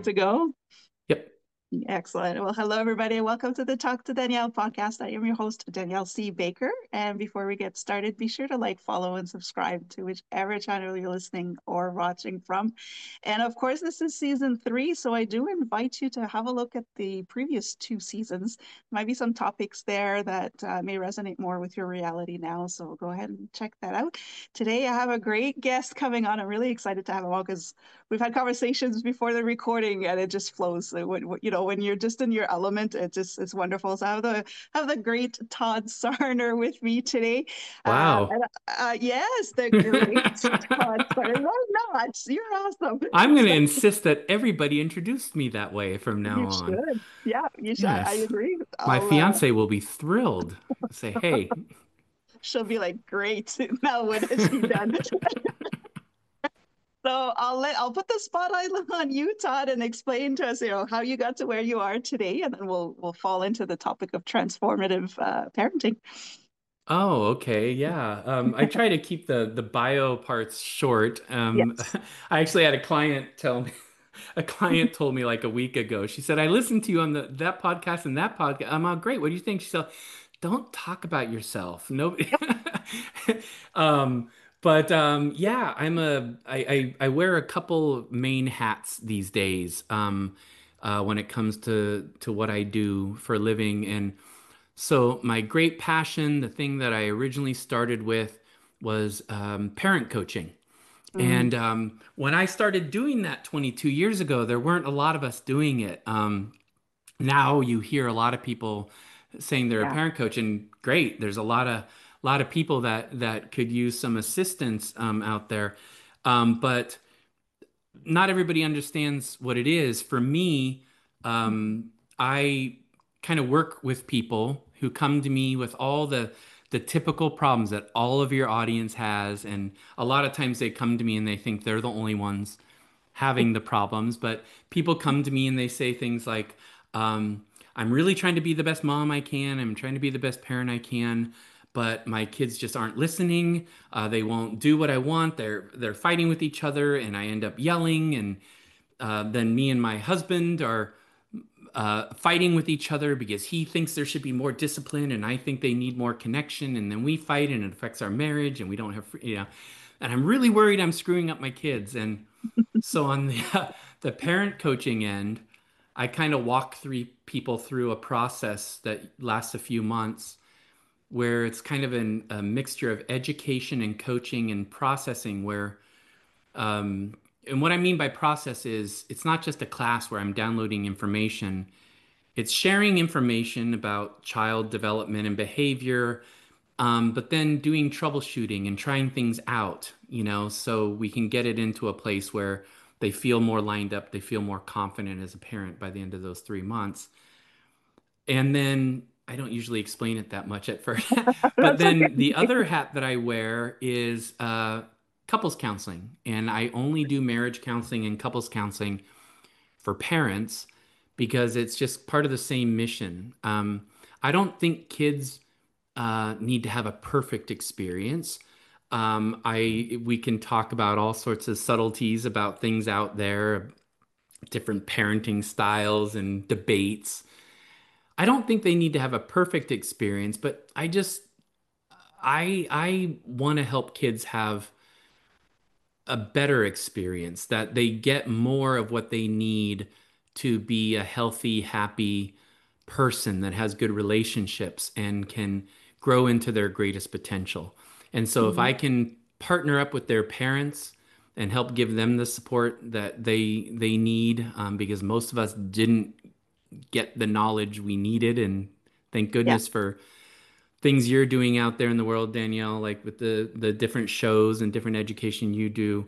good to go? Yep. Excellent. Well, hello, everybody. Welcome to the Talk to Danielle podcast. I am your host, Danielle C. Baker. And before we get started, be sure to like, follow, and subscribe to whichever channel you're listening or watching from. And of course, this is season three. So I do invite you to have a look at the previous two seasons. Might be some topics there that may resonate more with your reality now. So go ahead and check that out. Today, I have a great guest coming on. I'm really excited to have him on because we've had conversations before the recording and it just flows. So when you're just in your element, it's wonderful. So I have the great Todd Sarner with me today. Wow. Yes, the great Todd Sarner. Why not? You're awesome. I'm going to So insist that everybody introduced me that way from now you on. should. Yeah, you should. I Yes. agree. My I'll fiance will be thrilled. Say, hey. She'll be like, great. Now what has she done? So I'll put the spotlight on you, Todd, and explain to us, how you got to where you are today, and then we'll fall into the topic of transformative parenting. Oh, okay. Yeah. I try to keep the bio parts short. Yes. I actually had a client tell me, a client told me like a week ago. She said, I listened to you on that podcast and that podcast. I'm all great. What do you think? She said, don't talk about yourself. Nobody. Um, but yeah, I wear a couple main hats these days. When it comes to what I do for a living. And so my great passion, the thing that I originally started with was parent coaching. Mm, And when I started doing that 22 years ago, there weren't a lot of us doing it. Now you hear a lot of people saying they're a yeah. parent coach, and great. There's a lot of people that could use some assistance out there, but not everybody understands what it is. For me, I kind of work with people who come to me with all the typical problems that all of your audience has, and a lot of times they come to me and they think they're the only ones having the problems. But people come to me and they say things like, I'm really trying to be the best mom I can. I'm trying to be the best parent I can, but my kids just aren't listening. They won't do what I want. They're fighting with each other, and I end up yelling. And then me and my husband are fighting with each other because he thinks there should be more discipline, and I think they need more connection. And then we fight, and it affects our marriage, and we don't have, And I'm really worried I'm screwing up my kids. And so on the the parent coaching end, I kind of walk three people through a process that lasts a few months where it's kind of a mixture of education and coaching and processing where and what I mean by process is it's not just a class where I'm downloading information. It's sharing information about child development and behavior, but then doing troubleshooting and trying things out, so we can get it into a place where they feel more lined up, they feel more confident as a parent by the end of those 3 months. And then I don't usually explain it that much at first, but That's then okay. the other hat that I wear is couples counseling, and I only do marriage counseling and couples counseling for parents because it's just part of the same mission. I don't think kids need to have a perfect experience. We can talk about all sorts of subtleties about things out there, different parenting styles and debates. I don't think they need to have a perfect experience, but I want to help kids have a better experience, that they get more of what they need to be a healthy, happy person that has good relationships and can grow into their greatest potential. And so if I Mhm. can partner up with their parents and help give them the support that they need, because most of us didn't get the knowledge we needed, and thank Yeah. goodness for things you're doing out there in the world, Danielle, like with the different shows and different education you do,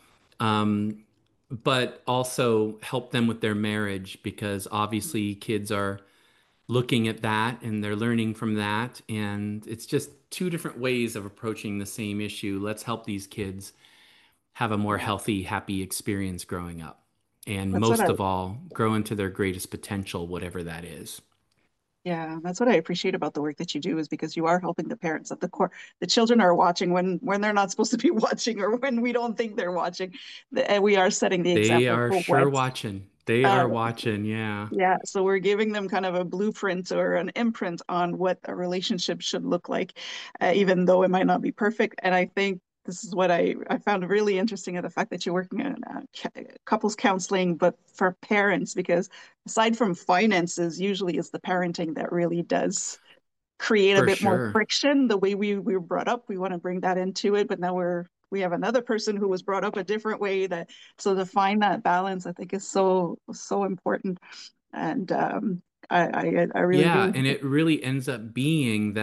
but also help them with their marriage because obviously kids are looking at that and they're learning from that. And it's just two different ways of approaching the same issue. Let's help these kids have a more Yeah. healthy, happy experience growing up. And That's what I most of all, grow into their greatest potential, whatever that is. Yeah, that's what I appreciate about the work that you do is because you are helping the parents at the core. The children are watching when they're not supposed to be watching or when we don't think they're watching. And we are setting the They example are for sure what watching. They Uh, are watching, yeah, yeah, so we're giving them kind of a blueprint or an imprint on what a relationship should look like, even though it might not be perfect. And I think this is what I found really interesting, of the fact that you're working on couples counseling, but for parents, because aside from finances, usually it's the parenting that really does create a for bit more sure. friction. The way we were brought up, we want to bring that into it, but now we have another person who was brought up a different way, that so to find that balance, I think is so important. And I really Yeah, do. and it really ends up being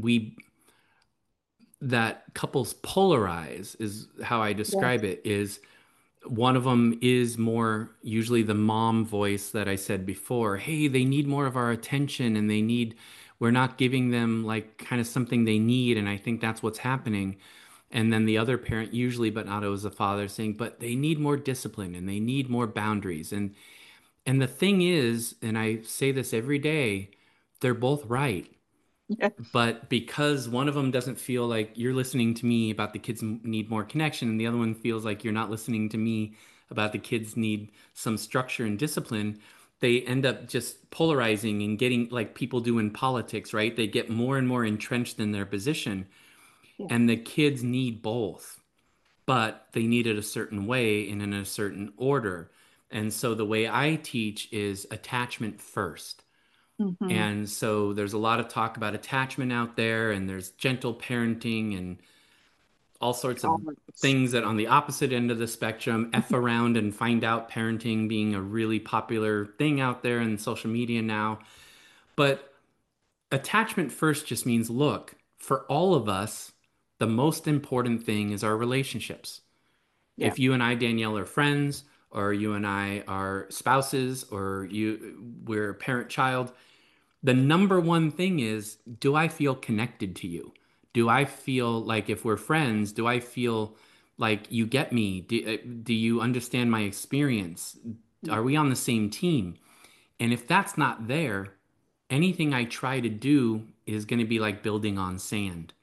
that couples polarize is how I describe Yes. it is one of them is more usually the mom voice that I said before. Hey, they need more of our attention and we're not giving them like kind of something they need. And I think that's what's happening. And then the other parent, usually, but not always the father, saying, but they need more discipline and they need more boundaries. And the thing is, and I say this every day, they're both right. Yeah. But because one of them doesn't feel like you're listening to me about the kids need more connection, and the other one feels like you're not listening to me about the kids need some structure and discipline, they end up just polarizing and getting like people do in politics, right? They get more and more entrenched in their position, Yeah. and the kids need both, but they need it a certain way and in a certain order. And so the way I teach is attachment first. Hmm. And so there's a lot of talk about attachment out there, and there's gentle parenting and all sorts of Always. things that on the opposite end of the spectrum, F around and find out parenting being a really popular thing out there in social media now. But attachment first just means look, for all of us, the most important thing is our relationships. Yeah. If you and I, Danielle, are friends, or you and I are spouses, or we're parent child, the number one thing is, do I feel connected to you? Do I feel like if we're friends, do I feel like you get me? Do you understand my experience? Yeah. Are we on the same team? And if that's not there, anything I try to do is going to be like building on sand.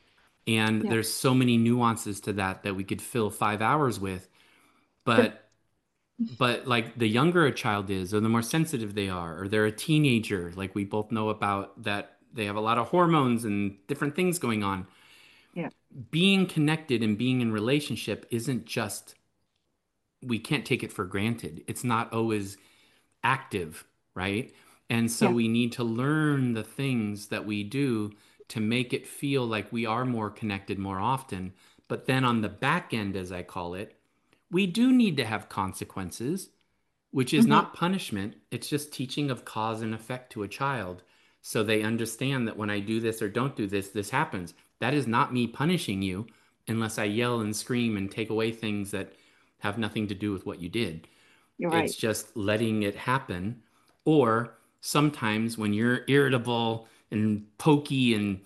And Yeah. there's so many nuances to that that we could fill 5 hours with. But like the younger a child is, or the more sensitive they are, or they're a teenager, like we both know about that they have a lot of hormones and different things going on. Yeah. Being connected and being in relationship isn't just, we can't take it for granted. It's not always active, right? And so Yeah. we need to learn the things that we do to make it feel like we are more connected more often. But then on the back end, as I call it, we do need to have consequences, which is Hmm. not punishment. It's just teaching of cause and effect to a child. So they understand that when I do this or don't do this, this happens. That is not me punishing you unless I yell and scream and take away things that have nothing to do with what you did. You're right. It's just letting it happen. Or sometimes when you're irritable and pokey and,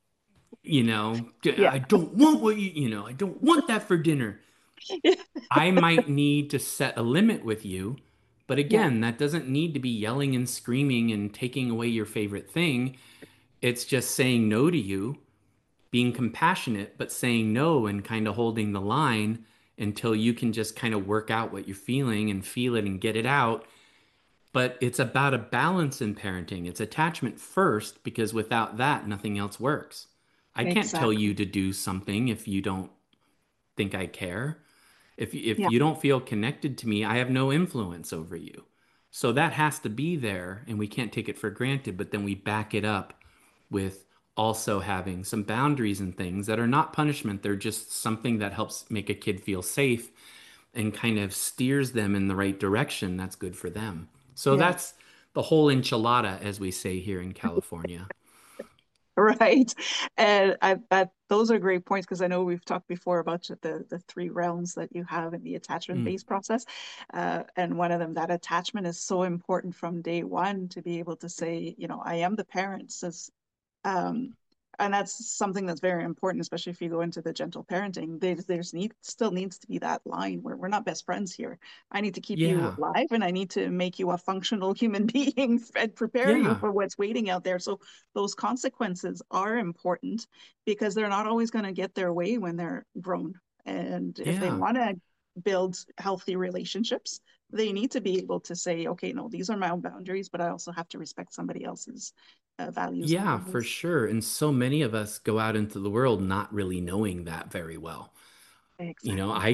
Yeah. I don't want I don't want that for dinner. I might need to set a limit with you, but Yeah. again, that doesn't need to be yelling and screaming and taking away your favorite thing. It's just saying no to you, being compassionate, but saying no and kind of holding the line until you can just kind of work out what you're feeling and feel it and get it out. But it's about a balance in parenting. It's attachment first, because without that, nothing else works. I can't tell you Exactly. to do something if you don't think I care. If Yeah. you don't feel connected to me, I have no influence over you. So that has to be there, and we can't take it for granted, but then we back it up with also having some boundaries and things that are not punishment. They're just something that helps make a kid feel safe and kind of steers them in the right direction that's good for them. So Yeah. that's the whole enchilada, as we say here in California. Right. And that those are great points, because I know we've talked before about the three realms that you have in the Mm. attachment-based process. And one of them, that attachment is so important from day one, to be able to say, I am the parent, says, um, and that's something that's very important, especially if you go into the gentle parenting. Still needs to be that line where we're not best friends here. I need to keep you Yeah. alive, and I need to make you a functional human being and prepare you Yeah. for what's waiting out there. So those consequences are important, because they're not always going to get their way when they're grown. And if they Yeah. want to build healthy relationships, they need to be able to say, okay, no, these are my own boundaries, but I also have to respect somebody else's values and Yeah, for goals. sure. And so many of us go out into the world not really knowing that very well. You know, Exactly.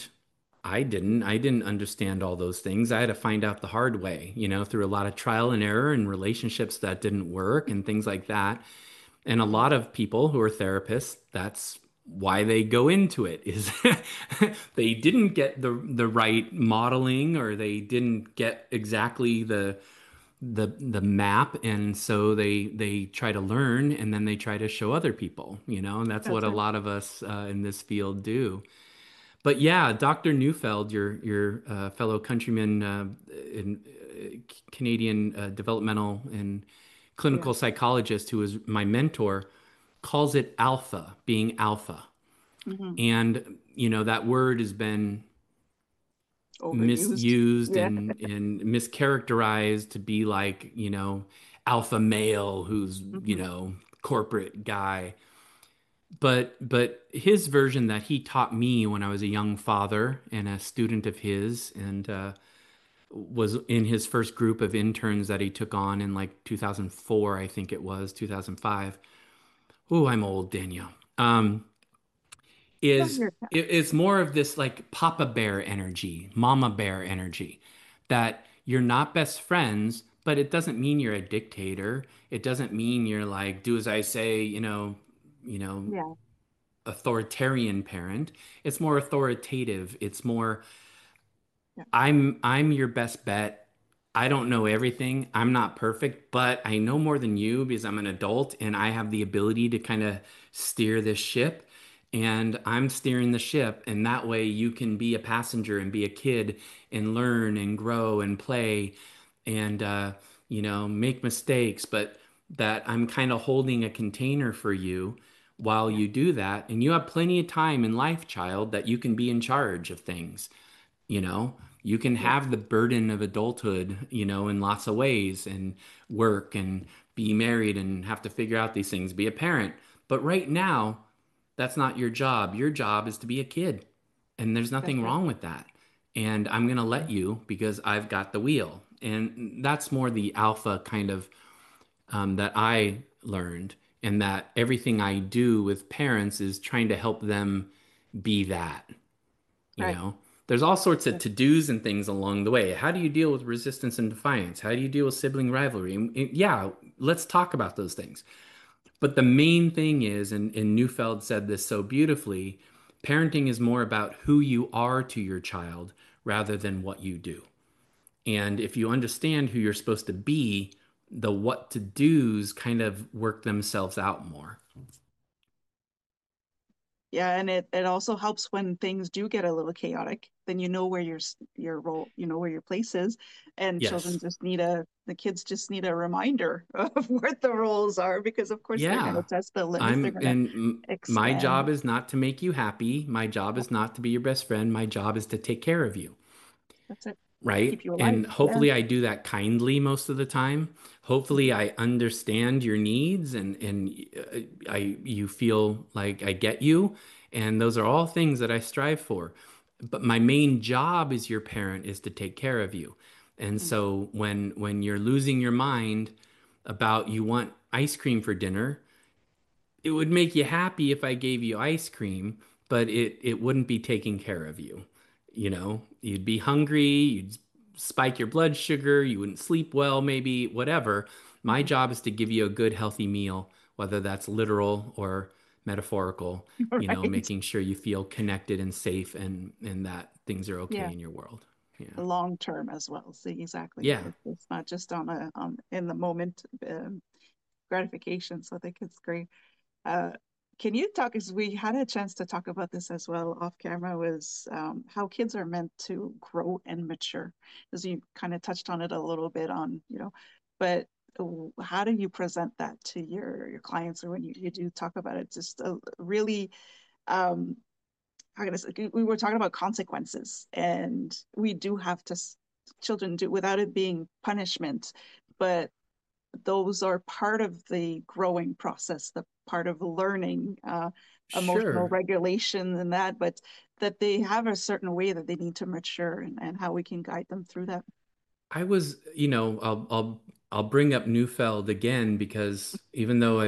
I didn't understand all those things. I had to find out the hard way, you know, through a lot of trial and error and relationships that didn't work and things like that. And a Yeah. lot of people who are therapists, that's why they go into it is they didn't get the right modeling, or they didn't get exactly the map, and so they try to learn, and then they try to show other people, you know, and that's what That's a it. lot of us in this field do. But yeah, Dr. Neufeld, your fellow countryman in Canadian developmental and Yeah. clinical psychologist, who was my mentor, calls it alpha, being alpha. Hmm. And you know, that word has been Overused. misused Yeah. and mischaracterized to be like, you know, alpha male who's, you Hmm. know, corporate guy. But his version that he taught me when I was a young father and a student of his, and was in his first group of interns that he took on in like 2004, I think it was 2005. Oh, I'm old, Danielle. No, Is you're it's more of this like Papa Bear energy, Mama Bear energy, that you're not best friends, but it doesn't mean you're a dictator. It doesn't mean you're like do as I say, you know, yeah. authoritarian parent. It's more authoritative. It's more Yeah. I'm your best bet. I don't know everything. I'm not perfect, but I know more than you because I'm an adult and I have the ability to kind of steer this ship. And I'm steering the ship, and that way you can be a passenger and be a kid and learn and grow and play and you know, make mistakes, but that I'm kind of holding a container for you while Yeah. you do that. And you have plenty of time in life, child, that you can be in charge of things. You know, you can Yeah. have the burden of adulthood, you know, in lots of ways, and work and be married and have to figure out these things, be a parent. But right now, that's not your job. Your job is to be a kid, and there's That's nothing it. wrong with that. And I'm going to let you because I've got the wheel. And that's more the alpha kind of that I learned, and that everything I do with parents is trying to help them be that. You Right. know, there's all sorts of Yeah. to-dos and things along the way. How do you deal with resistance and defiance? How do you deal with sibling rivalry? And yeah, let's talk about those things. But the main thing is, and Neufeld said this so beautifully, parenting is more about who you are to your child rather than what you do. And if you understand who you're supposed to be, the what to do's kind of work themselves out more. Yeah, and it also helps when things do get a little chaotic. Then you know where your role, you know where your place is, and children Yes. just need the kids just need a reminder of what the roles are because of course they're going to Yeah. test the limits. They're going to My job expand. is not to make you happy. My job Yeah, is not to be your best friend. My job is to take care of you, that's it. right? Keep you alive. And Yeah. hopefully I do that kindly most of the time. Hopefully Mhm. I understand your needs, and I you feel like I get you, and those are all things that I strive for. But my main job as your parent is to take care of you. And Mhm. so when you're losing your mind about you want ice cream for dinner, it would make you happy if I gave you ice cream, but it wouldn't be taking care of you. You know, you'd be hungry, you'd spike your blood sugar, you wouldn't sleep well, maybe, whatever. My Mhm. job is to give you a good, healthy meal, whether that's literal or metaphorical, you know, Right. making sure you feel connected and safe, and that things are okay Yeah. in your world. Yeah. Long term as well. See, exactly. Yeah. It's not just on a in the moment gratification. So I think it's great. Uh, can you talk, as we had a chance to talk about this as well off camera, was how kids are meant to grow and mature, as you kind of touched on it a little bit on, but how do you present that to your clients, or when you do talk about it, just really, um, how can I say, we were talking about consequences, and we do have to, children do without it being punishment, but those are part of the growing process, the part of learning. emotional Sure. regulation and that, but that they have a certain way that they need to mature, and how we can guide them through that. I was, I'll bring up Neufeld again because even though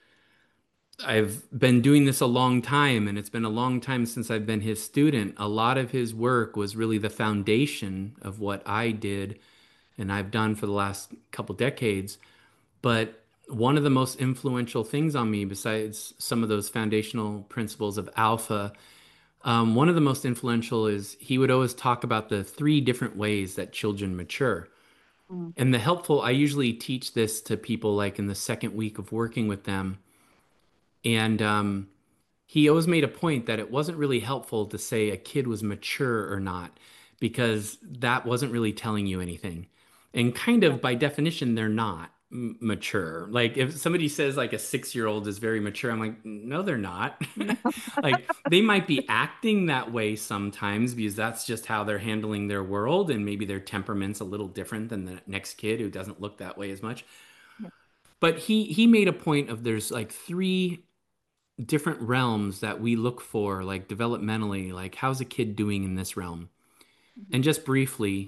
I've been doing this a long time and it's been a long time since I've been his student, a lot of his work was really the foundation of what I did and I've done for the last couple decades. But one of the most influential things on me, besides some of those foundational principles of alpha, one of the most influential is he would always talk about the three different ways that children mature. Mm, And I usually teach this to people like in the second week of working with them. And he always made a point that it wasn't really helpful to say a kid was mature or not, because that wasn't really telling you anything. And kind yeah. of by definition, they're not mature. Like if somebody says like a 6-year old is very mature, I'm like, no, they're not. No. Like they might be acting that way sometimes because that's just how they're handling their world, and maybe their temperament's a little different than the next kid who doesn't look that way as much. Yeah. But he made a point of there's like three different realms that we look for, like developmentally, like how's a kid doing in this realm? Mhm. And just briefly,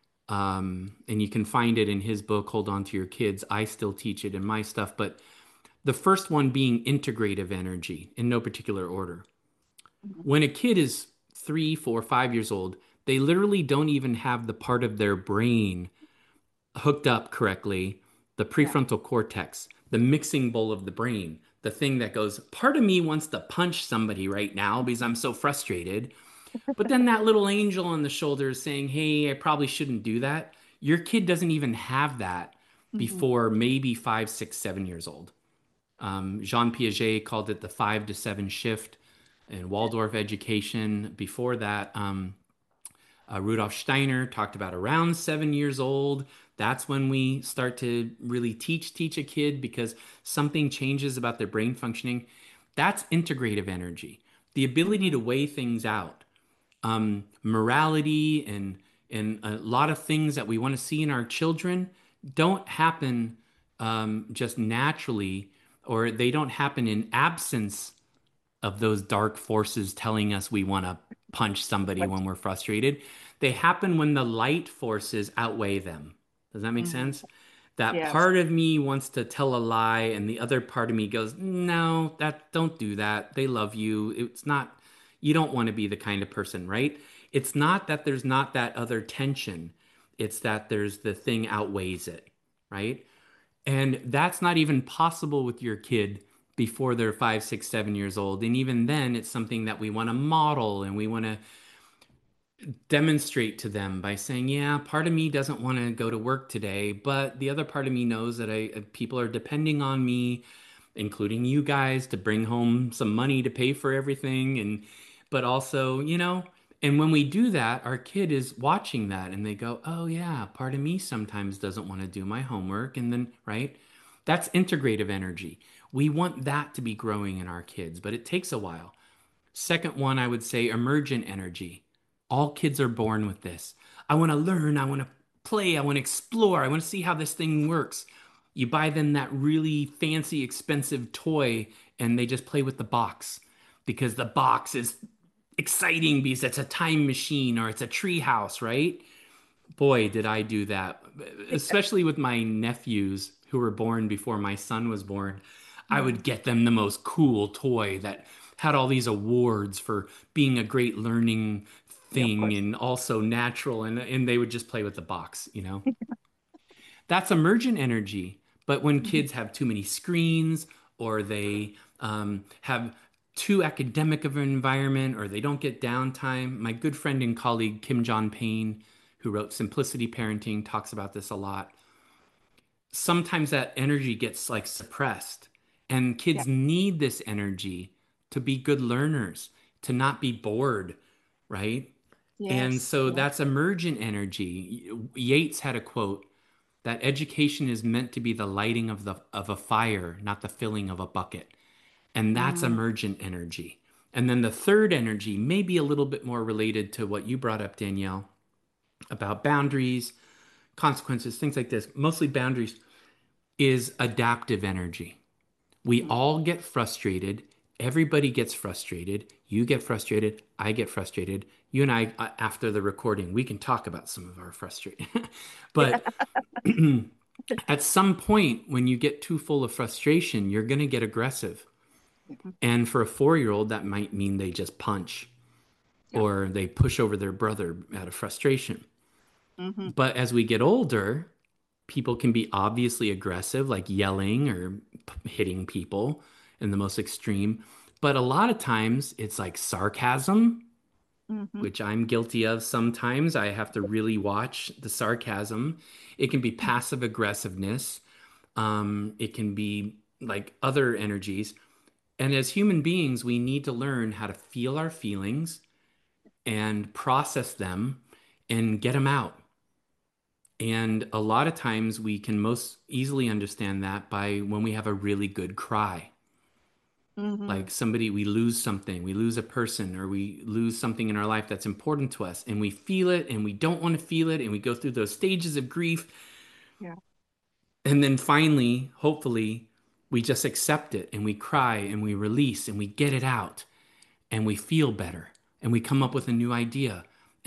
and you can find it in his book, Hold On to Your Kids. I still teach it in my stuff, but the first one being integrative energy in no particular order. Mhm. When a kid is 3, 4, 5 years old, they literally don't even have the part of their brain hooked up correctly, the Yeah. prefrontal cortex, the mixing bowl of the brain, the thing that goes, part of me wants to punch somebody right now because I'm so frustrated. But then that little angel on the shoulder is saying, hey, I probably shouldn't do that. Your kid doesn't even have that Mhm. before maybe 5, 6, 7 years old. Jean Piaget called it the 5 to 7 shift, and Waldorf education before that. Rudolf Steiner talked about around 7 years old. That's when we start to really teach a kid because something changes about their brain functioning. That's integrative energy, the ability to Mhm. weigh things out, morality and a lot of things that we want to see in our children don't happen just naturally, or they don't happen in absence of those dark forces telling us we want to punch somebody But when we're frustrated. They happen when the light forces outweigh them. Does that make mhm. sense? That Yes. part of me wants to tell a lie, and the other part of me goes, "No, that don't do that. They love you. It's not, you don't want to be the kind of person, right?" It's not that there's not that other tension. It's that there's the thing outweighs it, right? And that's not even possible with your kid before they're 5, 6, 7 years old. And even then, it's something that we want to model and we want to demonstrate to them by saying, yeah, part of me doesn't want to go to work today, but the other part of me knows that people are depending on me, including you guys, to bring home some money to pay for everything. And, but also, and when we do that, our kid is watching that and they go, oh, yeah, part of me sometimes doesn't want to do my homework. And then, right? That's integrative energy. We want that to be growing in our kids, but it takes a while. Second one, I would say emergent energy. All kids are born with this. I want to learn, I want to play, I want to explore, I want to see how this thing works. You buy them that really fancy, expensive toy, and they just play with the box because the box is exciting because it's a time machine or it's a tree house, right? Boy, did I do that, especially with my nephews who were born before my son was born. I Mhm. would get them the most cool toy that had all these awards for being a great learning Yeah, of thing course. and also natural, and they would just play with the box. That's emergent energy. But when Mhm. kids have too many screens or they have too academic of an environment or they don't get downtime, my good friend and colleague Kim John Payne, who wrote Simplicity Parenting, talks about this a lot. Sometimes that energy gets like suppressed, and Yeah. kids need this energy to be good learners, to not be bored, right? And Yes. so Yeah. that's emergent energy. Yeats had a quote that education is meant to be the lighting of a fire, not the filling of a bucket. And that's Mm. emergent energy. And then the third energy may be a little bit more related to what you brought up, Danielle, about boundaries, consequences, things like this. Mostly boundaries is adaptive energy. We Mhm. all get frustrated Everybody gets frustrated. You get frustrated. I get frustrated. You and I, after the recording, we can talk about some of our frustration. Yeah. But at some point, when you get too full of frustration, you're going to get aggressive. Mhm. And for a 4-year-old, that might mean they just punch Yeah. or they push over their brother out of frustration. Hmm. But as we get older, people can be obviously aggressive, like yelling or hitting people in the most extreme. But a lot of times it's like sarcasm, Hmm. which I'm guilty of sometimes. I have to really watch the sarcasm. It can be passive aggressiveness. It can be like other energies. And as human beings, we need to learn how to feel our feelings and process them and get them out. And a lot of times we can most easily understand that by when we have a really good cry. Hmm. Like somebody, we lose something, we lose a person, or we lose something in our life that's important to us, and we feel it and we don't want to feel it, and we go through those stages of grief. Yeah. And then finally, hopefully, we just accept it and we cry and we release and we get it out and we feel better and we come up with a new idea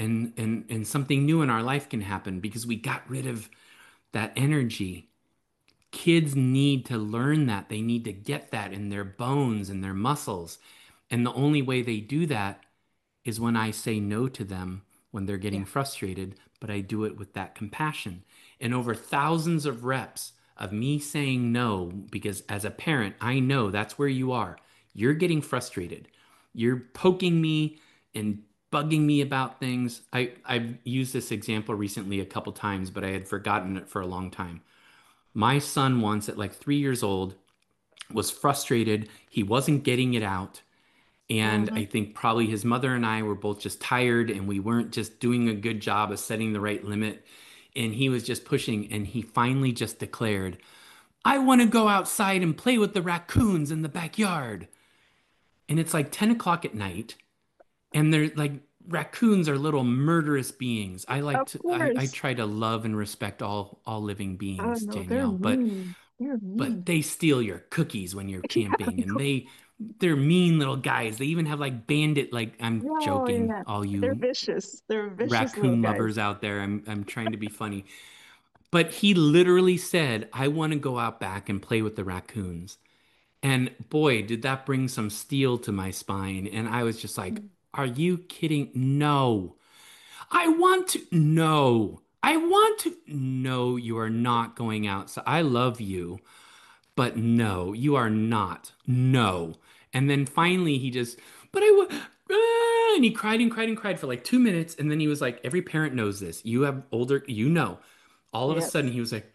and something new in our life can happen because we got rid of that energy. Kids need to learn that. They need to get that in their bones and their muscles. And the only way they do that is when I say no to them when they're getting Yeah. frustrated, but I do it with that compassion. And over thousands of reps of me saying no, because as a parent, I know that's where you are. You're getting frustrated. You're poking me and bugging me about things. I've used this example recently a couple times, but I had forgotten it for a long time. My son once at like 3 years old was frustrated. He wasn't getting it out. And Hmm. I think probably his mother and I were both just tired and we weren't just doing a good job of setting the right limit. And he was just pushing. And he finally just declared, I want to go outside and play with the raccoons in the backyard. And it's like 10 o'clock at night. And they're like, raccoons are little murderous beings. Of I course. try to love and respect all living Oh beings, no, they're Danielle. mean. They're But mean. they steal your cookies when you're Yeah. camping and they're mean little guys. They even have like bandit, like I'm Oh joking, yeah. all They're you vicious. They're vicious little raccoon guys. lovers out there. I'm trying to be funny. But he literally said, I want to go out back and play with the raccoons. And boy, did that bring some steel to my spine. And I was just like, are you kidding? No. I want to. No. I want to. No, you are not going out. So I love you. But no, you are not. No. And then finally he just, but I would, and he cried and cried and cried for like 2 minutes. And then he was like, every parent knows this. You have older, you know. All of a sudden Yes. he was like,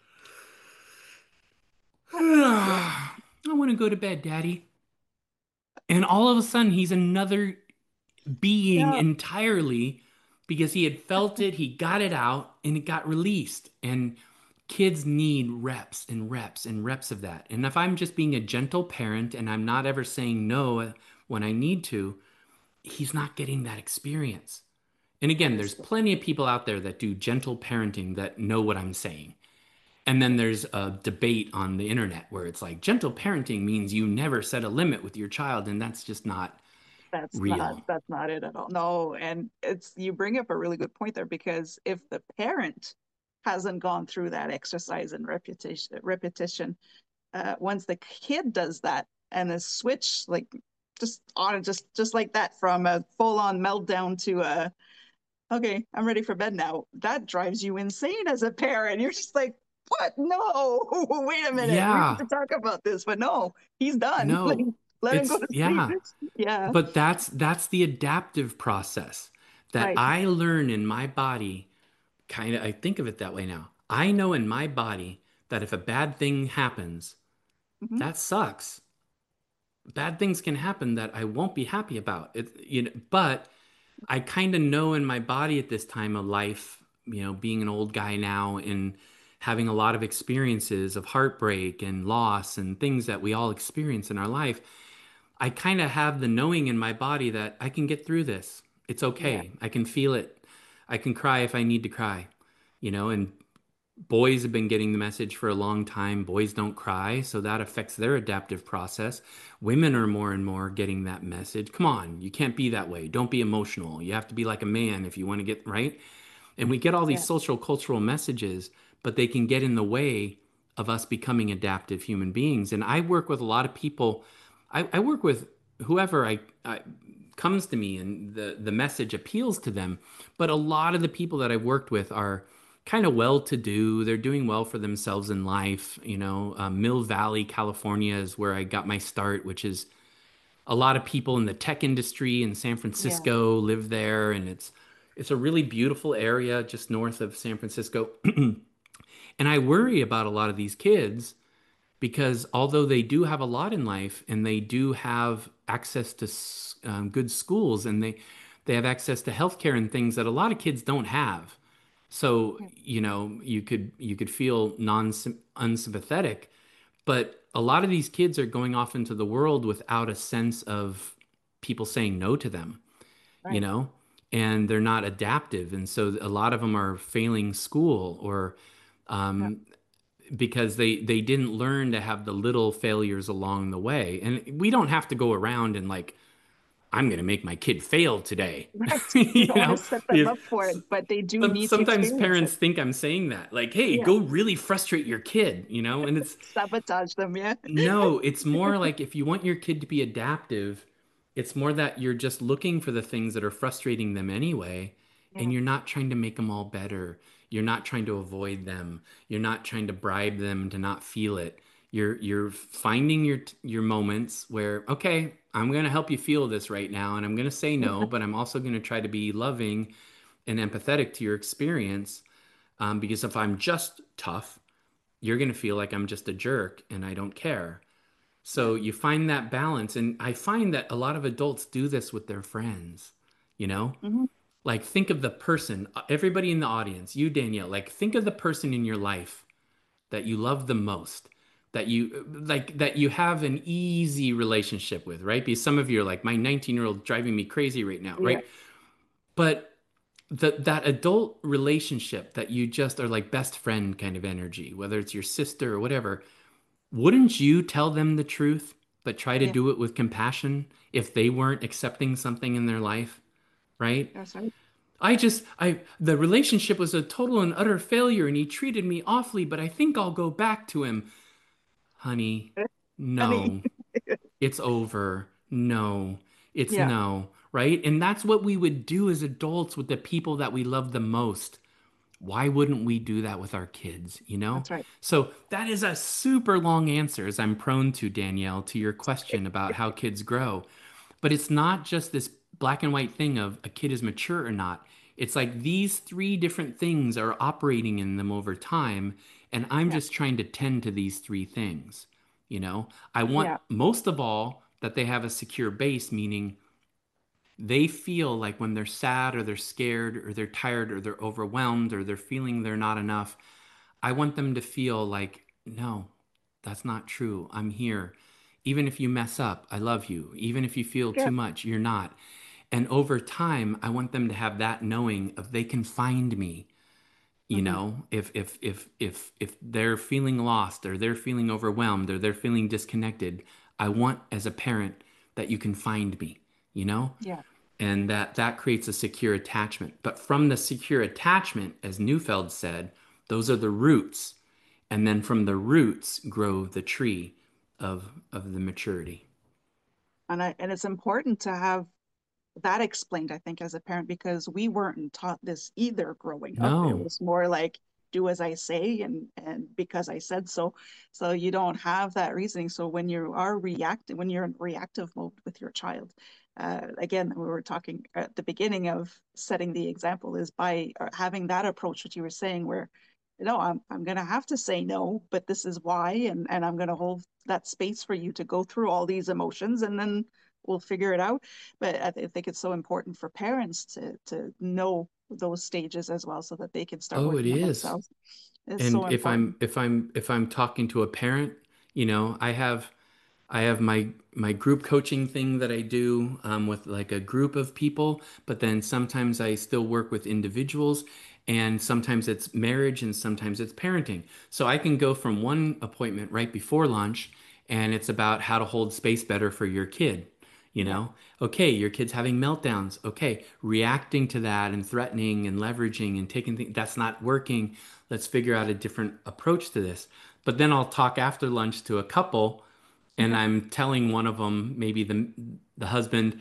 Yeah. I want to go to bed, Daddy. And all of a sudden he's another being Yeah. entirely because he had felt it, he got it out, and it got released. And kids need reps and reps and reps of that. And if I'm just being a gentle parent and I'm not ever saying no when I need to, he's not getting that experience. And That again, is there's so. plenty of people out there that do gentle parenting that know what I'm saying. And then there's a debate on the internet where it's like gentle parenting means you never set a limit with your child, and that's just not real. That's not it at all. No, and it's you bring up a really good point there because if the parent hasn't gone through that exercise and repetition, once the kid does that and a switch like just like that from a full on meltdown to a okay, I'm ready for bed now. That drives you insane as a parent. You're just like, what? No, wait a minute. We need Yeah, to talk about this. But no, he's done. Like, no, let him go it's to sleep. yeah. Yeah, But that's the adaptive process that right. I learn in my body. Kind of, I think of it that way now. I know in my body that if a bad thing happens, Hmm. that sucks. Bad things can happen that I won't be happy about. But I kind of know in my body at this time of life, being an old guy now and having a lot of experiences of heartbreak and loss and things that we all experience in our life. I kind of have the knowing in my body that I can get through this. It's Yeah. okay. I can feel it. I can cry if I need to cry, and Boys have been getting the message for a long time. Boys don't cry, so that affects their adaptive process. Women are more and more getting that message. Come on, you can't be that way. Don't be emotional. You have to be like a man if you want to get right. And we get all these Yeah. social cultural messages, but they can get in the way of us becoming adaptive human beings. And I work with a lot of people. I work with whoever I comes to me and the message appeals to them. But a lot of the people that I've worked with are kind of well-to-do. They're doing well for themselves in life. Mill Valley, California is where I got my start, which is a lot of people in the tech industry in San Yeah. Francisco live there, and it's a really beautiful area just north of San Francisco. And I worry about a lot of these kids because although they do have a lot in life and they do have access to good schools and they have access to healthcare and things that a lot of kids don't have. So, Yeah. you could feel non unsympathetic, but a lot of these kids are going off into the world without a sense of people saying no to them, you Right. know, and they're not adaptive. And so a lot of them are failing school or Yeah. um, because they didn't learn to have the little failures along the way. And we don't have to go around and like, I'm going to make my kid fail today. Right. You You don't want to know, set them because up for it, but they do need to sometimes experience it. parents think I'm saying that, like, hey, Yeah. go really frustrate your kid, and it's Sabotage them. Yeah. no, it's more like if you want your kid to be adaptive, it's more that you're just looking for the things that are frustrating them anyway, and Yeah. you're not trying to make them all better. You're not trying to avoid them. You're not trying to bribe them to not feel it. You're finding your moments where, okay, I'm going to help you feel this right now, and I'm going to say no, but I'm also going to try to be loving and empathetic to your experience. Because if I'm just tough, you're going to feel like I'm just a jerk and I don't care. Yeah. So you find that balance. And I find that a lot of adults do this with their friends, you know? Hmm. Like think of the person, everybody in the audience, you, Danielle, like think of the person in your life that you love the most, that you have an easy relationship with, right? Because some of you are like, my 19-year-old driving me crazy right now, Yeah. right? But that adult relationship that you just are like best friend kind of energy, whether it's your sister or whatever, wouldn't you tell them the truth, but try to Yeah. do it with compassion if they weren't accepting something in their life, right? That's right. The relationship was a total and utter failure and he treated me awfully, but I think I'll go back to him. Honey, Honey. no, it's over. No, it's Yeah. no, right? And that's what we would do as adults with the people that we love the most. Why wouldn't we do that with our kids, you know? That's right. So that is a super long answer, as I'm prone to, Danielle, to your question about how kids grow. But it's not just this black and white thing of a kid is mature or not. It's like these three different things are operating in them over time, and I'm Yeah. just trying to tend to these three things. I want Yeah. most of all that they have a secure base, meaning they feel like when they're sad or they're scared or they're tired or they're overwhelmed or they're feeling they're not enough, I want them to feel like, no, that's not true. I'm here. Even if you mess up, I love you. Even if you feel Yeah. too much, you're not. And over time, I want them to have that knowing of they can find me. Hmm. If they're feeling lost or they're feeling overwhelmed or they're feeling disconnected, I want as a parent that you can find me, you know? Yeah. And that creates a secure attachment. But from the secure attachment, as Neufeld said, those are the roots, and then from the roots grow the tree of the maturity. And it's important to have that explained, I think, as a parent, because we weren't taught this either growing up. It No. was more like do as I say and because I said so. So you don't have that reasoning. So when you are reacting, when you're in reactive mode with your child, again, we were talking at the beginning of setting the example is by having that approach, what you were saying, where I'm gonna have to say no, but this is why, and I'm gonna hold that space for you to go through all these emotions, and then we'll figure it out. But I think it's so important for parents to know those stages as well so that they can start Oh, it working on is. themselves. It's And so if important. I'm talking to a parent, I have my group coaching thing that I do with like a group of people, but then sometimes I still work with individuals. And sometimes it's marriage and sometimes it's parenting. So I can go from one appointment right before lunch and it's about how to hold space better for your kid. You Yeah. know, okay, your kid's having meltdowns. Okay, reacting to that and threatening and leveraging and taking things that's not working. Let's figure out a different approach to this. But then I'll talk after lunch to a couple and I'm telling one of them, maybe the husband,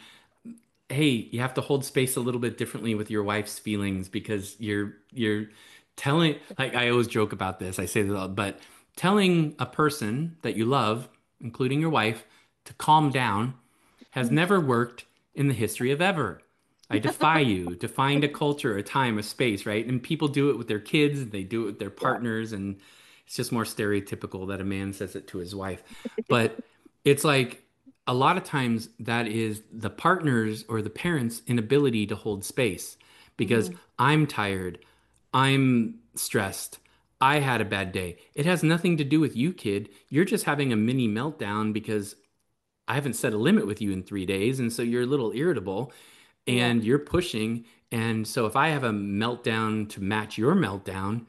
hey, you have to hold space a little bit differently with your wife's feelings because you're telling, like I always joke about this. I say this a lot, but telling a person that you love, including your wife, to calm down has never worked in the history of ever. I defy you to find a culture, a time, a space, right? And people do it with their kids, they do it with their Yeah. partners, and it's just more stereotypical that a man says it to his wife. But it's like a lot of times that is the partners or the parents' inability to hold space because Hmm. I'm tired, I'm stressed, I had a bad day. It has nothing to do with you, kid. You're just having a mini meltdown because I haven't set a limit with you in 3 days, and so you're a little irritable Yeah. and you're pushing. And so if I have a meltdown to match your meltdown,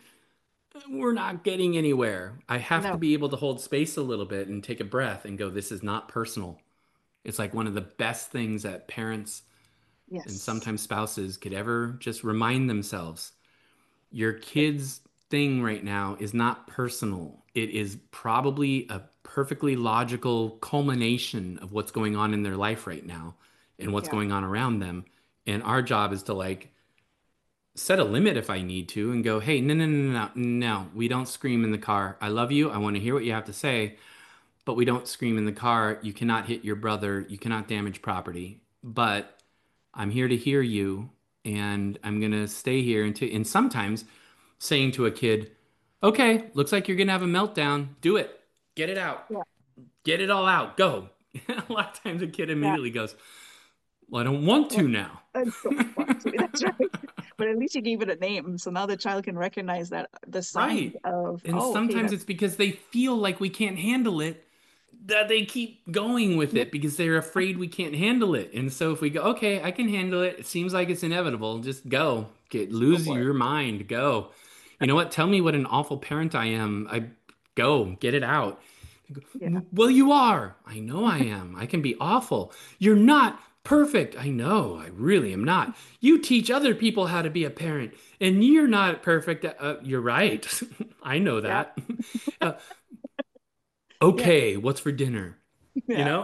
we're not getting anywhere. I have to No. be able to hold space a little bit and take a breath and go, this is not personal. It's like one of the best things that parents and Yes. sometimes spouses could ever just remind themselves. Your kid's thing right now is not personal. It is probably a perfectly logical culmination of what's going on in their life right now and what's Yeah. going on around them. And our job is to like set a limit if I need to and go, hey, no, no, no, no, no, we don't scream in the car. I love you. I want to hear what you have to say, but we don't scream in the car. You cannot hit your brother. You cannot damage property. But I'm here to hear you, and I'm gonna stay here until. And sometimes saying to a kid, "Okay, looks like you're gonna have a meltdown. Do it. Get it out. Yeah. Get it all out. Go." A lot of times, a kid Yeah. immediately goes, "Well, I don't want Well, to now." I don't want to. That's right. But at least you gave it a name. So now the child can recognize that the signs Right. of, And oh, okay, sometimes that, it's because they feel like we can't handle it that they keep going with yep, it because they're afraid we can't handle it. And so if we go, okay, I can handle it. It seems like it's inevitable. Just go. go Lose for it. your mind. Go. You know what? Tell me what an awful parent I am. I go. Get it out. Yeah. Well, you are. I know I am. I can be awful. You're not perfect. I know. I really am not. You teach other people how to be a parent, and you're not perfect. You're right. I know Yeah. that. Uh, Yeah. okay, what's for dinner? You Yeah. know?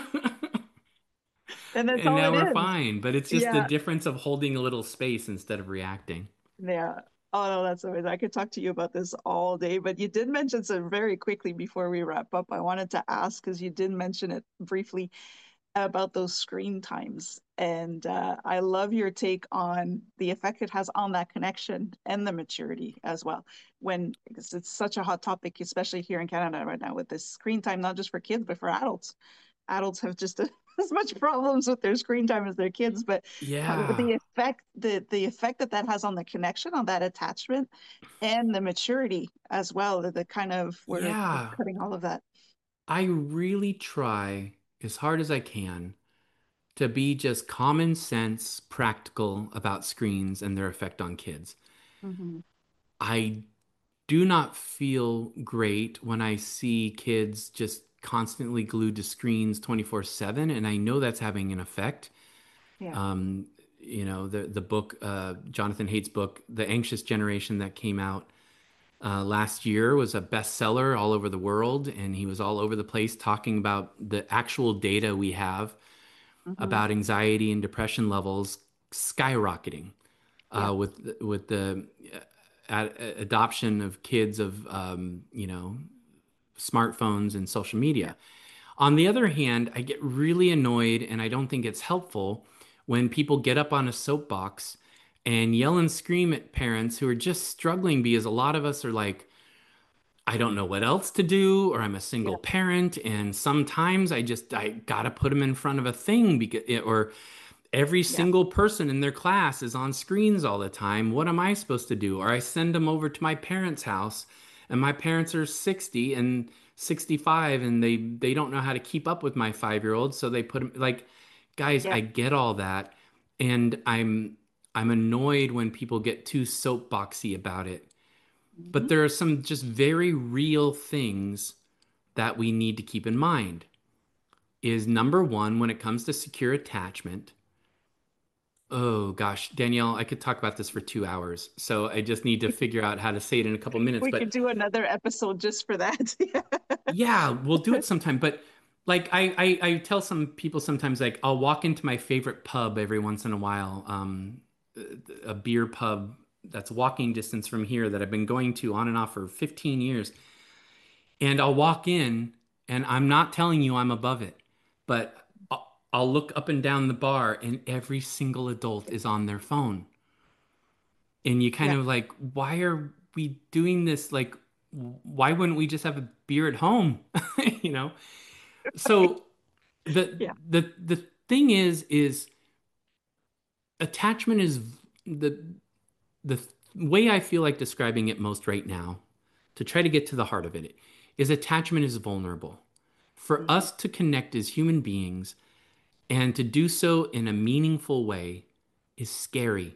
And that's And all now it we're is. fine. But it's just the Yeah. difference of holding a little space instead of reacting. Yeah. Oh no, that's amazing. I could talk to you about this all day, but you did mention some very quickly before we wrap up. I wanted to ask because you did mention it briefly about those screen times. And I love your take on the effect it has on that connection and the maturity as well. When because it's such a hot topic, especially here in Canada right now with this screen time, not just for kids, but for adults. Adults have just as much problems with their screen time as their kids, but Yeah. the effect that that has on the connection, on that attachment, and the maturity as well, the kind of we're Yeah. cutting all of that. I really try as hard as I can to be just common sense, practical about screens and their effect on kids. Hmm. I do not feel great when I see kids just constantly glued to screens 24/7, and I know that's having an effect. Yeah. Um, the book, Jonathan Haidt's book, The Anxious Generation, that came out last year, was a bestseller all over the world, and he was all over the place talking about the actual data we have Hmm. about anxiety and depression levels skyrocketing Yeah. with the adoption of kids of smartphones and social Yeah. media. On the other hand, I get really annoyed and I don't think it's helpful when people get up on a soapbox and yell and scream at parents who are just struggling because a lot of us are like, I don't know what else to do, or I'm a single Yeah. parent, and sometimes I gotta put them in front of a thing because or every Yeah. single person in their class is on screens all the time. What am I supposed to do? Or I send them over to my parents' house, and my parents are 60 and 65, and they don't know how to keep up with my 5-year-old, so they put them like, guys, Yeah. I get all that, and I'm annoyed when people get too soapboxy about it. But Mhm. there are some just very real things that we need to keep in mind. Is number one, when it comes to secure attachment, oh gosh, Danielle, I could talk about this for 2 hours. So I just need to figure out how to say it in a couple minutes. We But could do another episode just for that. yeah, we'll do it sometime. But like I tell some people sometimes, like I'll walk into my favorite pub every once in a while, a beer pub that's walking distance from here that I've been going to on and off for 15 years. And I'll walk in and I'm not telling you I'm above it, but I'll look up and down the bar and every single adult is on their phone. And you kind Yeah, of like, why are we doing this? Like, why wouldn't we just have a beer at home? You know? So the yeah, the thing is attachment is the the way I feel like describing it most right now, to try to get to the heart of it, is attachment is vulnerable. For mhm, us to connect as human beings and to do so in a meaningful way is scary.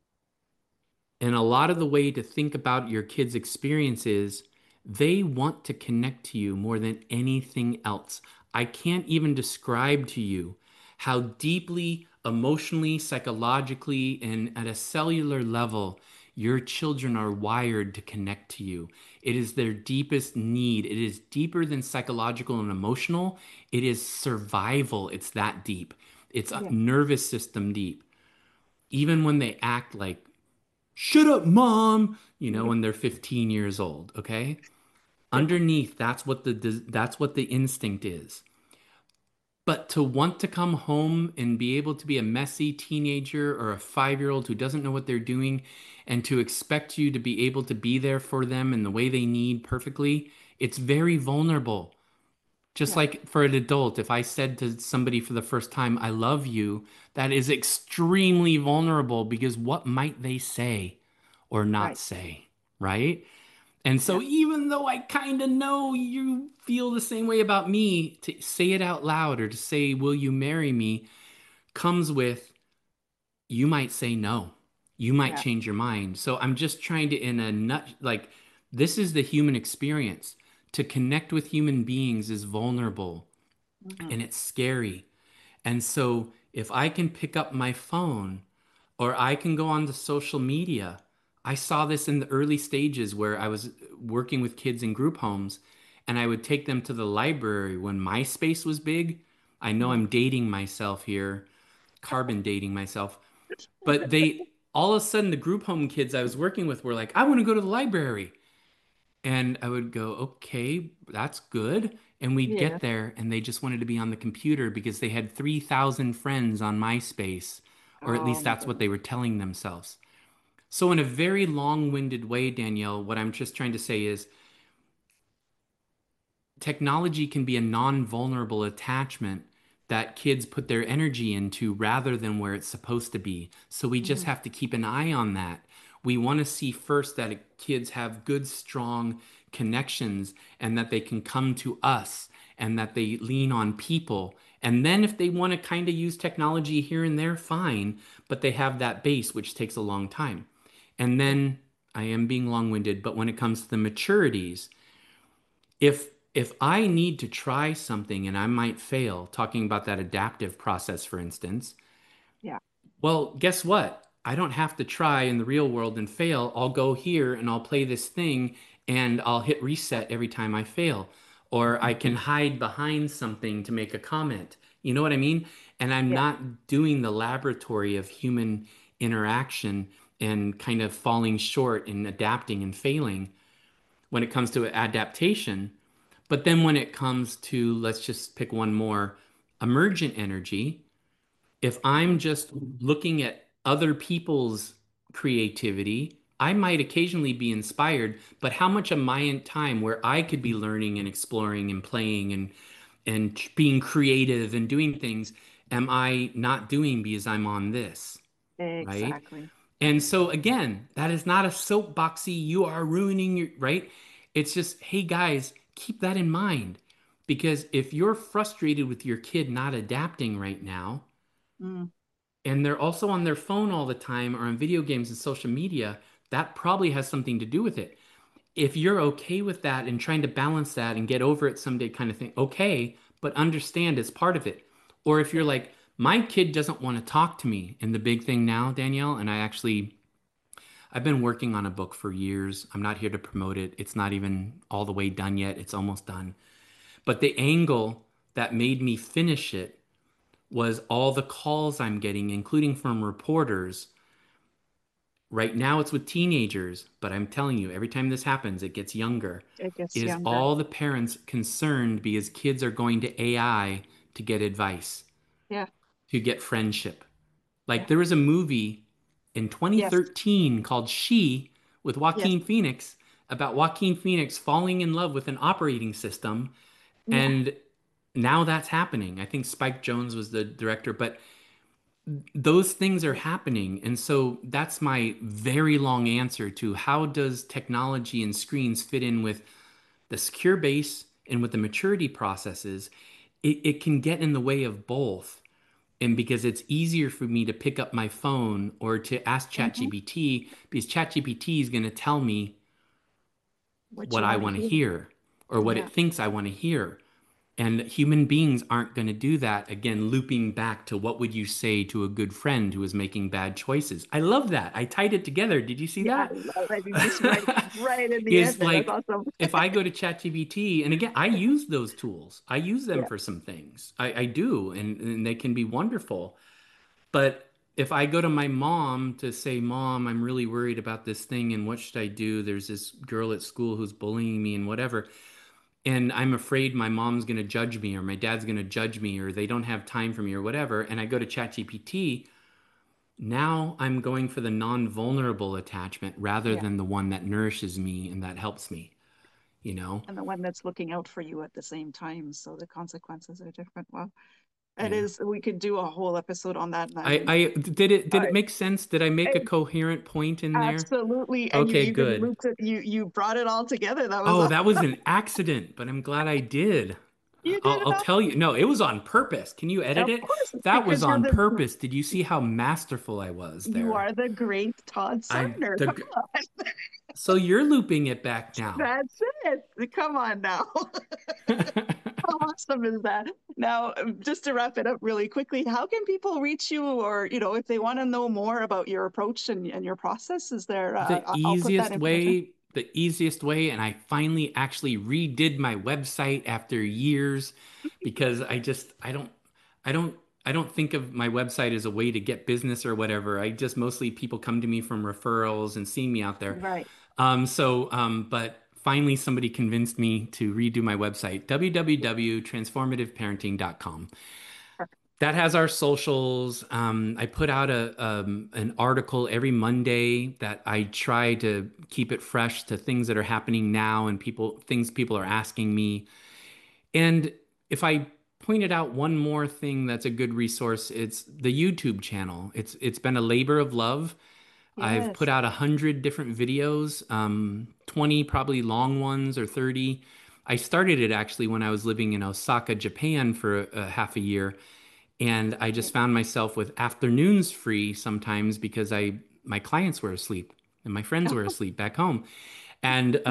And a lot of the way to think about your kids' experiences, they want to connect to you more than anything else. I can't even describe to you how deeply, emotionally, psychologically, and at a cellular level, your children are wired to connect to you. It is their deepest need. It is deeper than psychological and emotional. It is survival. It's that deep. It's a yeah, nervous system deep. Even when they act like shut up, mom, yeah, when they're 15 years old, okay? yeah, Underneath, that's what the instinct is. But to want to come home and be able to be a messy teenager or a 5-year-old who doesn't know what they're doing and to expect you to be able to be there for them in the way they need perfectly, it's very vulnerable. Just yeah, like for an adult, if I said to somebody for the first time, I love you, that is extremely vulnerable because what might they say or not right. say, right? And Yeah, so, even though I kind of know you feel the same way about me, to say it out loud or to say, will you marry me, comes with you might say no. You might yeah, change your mind. So, I'm just trying to, in a nut, like, this is the human experience. To connect with human beings is vulnerable mhm, and it's scary. And so if I can pick up my phone or I can go on to social media, I saw this in the early stages where I was working with kids in group homes and I would take them to the library when MySpace was big. I know mhm. I'm dating myself here, carbon dating myself, but they all of a sudden the group home kids I was working with were like, I want to go to the library. And I would go, okay, that's good. And we'd Yeah. get there, and they just wanted to be on the computer because they had 3,000 friends on MySpace, or at Oh least my that's what they goodness. were telling themselves. So, in a very long-winded way, Danielle, what I'm just trying to say is technology can be a non-vulnerable attachment that kids put their energy into rather than where it's supposed to be. So we just Mhm. have to keep an eye on that. We want to see first that kids have good, strong connections and that they can come to us and that they lean on people. And then if they want to kind of use technology here and there, fine, but they have that base, which takes a long time. And Yeah, then I am being long-winded, but when it comes to the maturities, if I need to try something and I might fail, talking about that adaptive process, for instance, yeah, well, guess what? I don't have to try in the real world and fail. I'll go here and I'll play this thing and I'll hit reset every time I fail. Or I can hide behind something to make a comment. You know what I mean? And I'm yeah, not doing the laboratory of human interaction and kind of falling short and adapting and failing when it comes to adaptation. But then when it comes to, let's just pick one more, emergent energy, if I'm mhm, just looking at other people's creativity, I might occasionally be inspired, but how much of my time where I could be learning and exploring and playing and being creative and doing things am I not doing because I'm on this, right? exactly. And so again, that is not a soapboxy, you are ruining your, right? It's just, hey guys, keep that in mind. Because if you're frustrated with your kid not adapting right now, Mm, and they're also on their phone all the time or on video games and social media, that probably has something to do with it. If you're okay with that and trying to balance that and get over it someday kind of thing, okay, but understand it's part of it. Or if you're Yeah. like, my kid doesn't want to talk to me, and the big thing now, Danielle, and I've been working on a book for years. I'm not here to promote it. It's not even all the way done yet. It's almost done. But the angle that made me finish it was all the calls I'm getting, including from reporters. Right now it's with teenagers, but I'm telling you, every time this happens, it gets younger. It gets Is younger. all the parents concerned because kids are going to AI to get advice, Yeah. to get friendship? Like Yeah. there was a movie in Yes. 2013 called She with Yes. Joaquin Phoenix about Joaquin Phoenix falling in love with an operating system. Yeah. And now that's happening. I think Spike Jonze was the director, but those things are happening. And so that's my very long answer to how does technology and screens fit in with the secure base and with the maturity processes? It can get in the way of both. And because it's easier for me to pick up my phone or to ask Hmm. ChatGPT, because ChatGPT is going to tell me What what you I want to want to hear. hear or what Yeah. it thinks I want to hear. And human beings aren't going to do that. Again, looping back to what would you say to a good friend who is making bad choices? I love that. I tied it together. Did you see Yeah. I that? love it. You just right in the end Is there. That's like awesome. if I go to ChatGPT, and again, I use those tools. I use them Yeah. for some things. I do, and they can be wonderful. But if I go to my mom to say, Mom, I'm really worried about this thing and what should I do? There's this girl at school who's bullying me and whatever. And I'm afraid my mom's going to judge me or my dad's going to judge me or they don't have time for me or whatever. And I go to ChatGPT. Now I'm going for the non-vulnerable attachment rather Yeah. than the one that nourishes me and that helps me, you know? And the one that's looking out for you at the same time. So the consequences are different. Well, it Yeah. is, we could do a whole episode on that. And I did it I, make sense? Did I make a coherent point in there? absolutely. And you Okay, even good. looped it, you brought it all together. That was Oh, that was an accident, but I'm glad I did. you I'll, did it I'll all. tell you. No, it was on purpose. Can you edit Of it? course, it's That was because on purpose. Did you see how masterful I was you there? are the great Todd I Sumner. Come the on. So you're looping it back now. That's it. Come on now. How awesome is that? Now, just to wrap it up really quickly, how can people reach you or, if they want to know more about your approach and your process, is there, I'll put that information. The easiest way, and I finally actually redid my website after years because I don't, I don't think of my website as a way to get business or whatever. I just mostly people come to me from referrals and seeing me out there. Right. But finally somebody convinced me to redo my website, www.transformativeparenting.com. Perfect. That has our socials. I put out an article every Monday that I try to keep it fresh to things that are happening now and things people are asking me. And if I pointed out one more thing that's a good resource, it's the YouTube channel. It's been a labor of love. I've put Yes. out 100 different videos, 20 probably long ones or 30. I started it actually when I was living in Osaka, Japan for a half a year, and I Yeah. just found myself with afternoons free sometimes because I my clients were asleep and my friends were asleep back home. And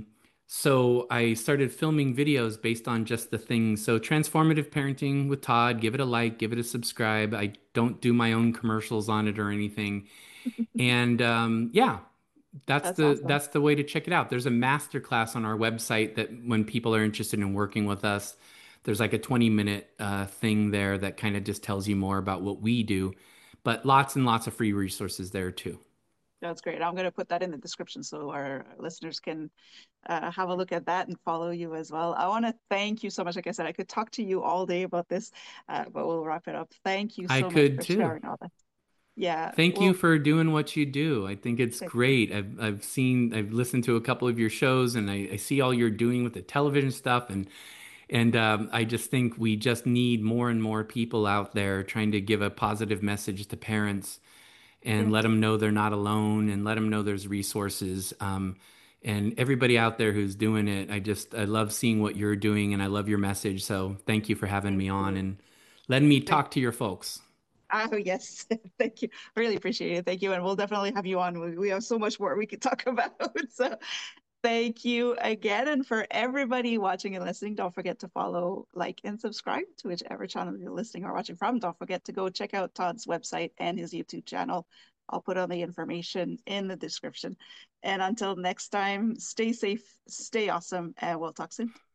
so I started filming videos based on just the things. So transformative parenting with Todd, give it a like, give it a subscribe. I don't do my own commercials on it or anything. And yeah, That's awesome. that's the way to check it out. There's a master class on our website that when people are interested in working with us, there's like a 20-minute thing there that kind of just tells you more about what we do, but lots and lots of free resources there too. That's great. I'm going to put that in the description so our listeners can have a look at that and follow you as well. I want to thank you so much. Like I said, I could talk to you all day about this, but we'll wrap it up. Thank you I so much could for too. sharing all that. Yeah, Thank you well, for doing what you do. I think it's great. I've listened to a couple of your shows and I see all you're doing with the television stuff and I just think we just need more and more people out there trying to give a positive message to parents and yes, let them know they're not alone and let them know there's resources. And everybody out there who's doing it, I love seeing what you're doing and I love your message. So thank you for having thank me on you. and letting me Thank talk to your folks. Oh, yes. Thank you. Really appreciate it. Thank you. And we'll definitely have you on. We have so much more we could talk about. So thank you again. And for everybody watching and listening, don't forget to follow, like, and subscribe to whichever channel you're listening or watching from. Don't forget to go check out Todd's website and his YouTube channel. I'll put all the information in the description. And until next time, stay safe, stay awesome, and we'll talk soon.